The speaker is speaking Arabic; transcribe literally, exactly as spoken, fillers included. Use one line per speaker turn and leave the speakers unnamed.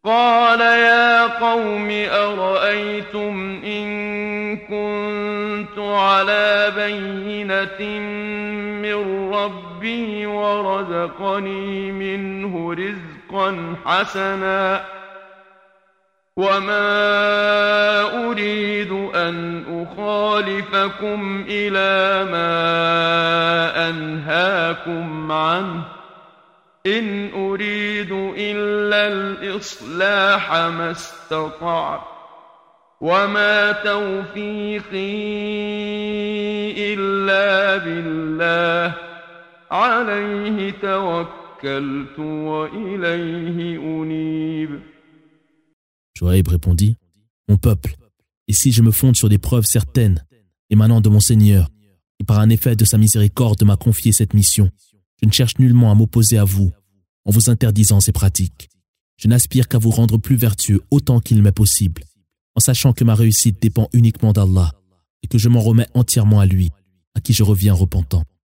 قال يا قوم أرأيتم إن كنت على بينة من ربي ورزقني منه رزقا حسنا وما أريد أن أخالفكم إلى ما أنهاكم عنه إن أريد إلا الإصلاح ما استطعت وما توفيقي إلا بالله عليه توكلت وإليه أنيب.
Shuaïb répondit, mon peuple, et si je me fonde sur des preuves certaines émanant de mon Seigneur, qui par un effet de sa miséricorde m'a confié cette mission, je ne cherche nullement à m'opposer à vous en vous interdisant ces pratiques. Je n'aspire qu'à vous rendre plus vertueux autant qu'il m'est possible, en sachant que ma réussite dépend uniquement d'Allah et que je m'en remets entièrement à lui, à qui je reviens repentant.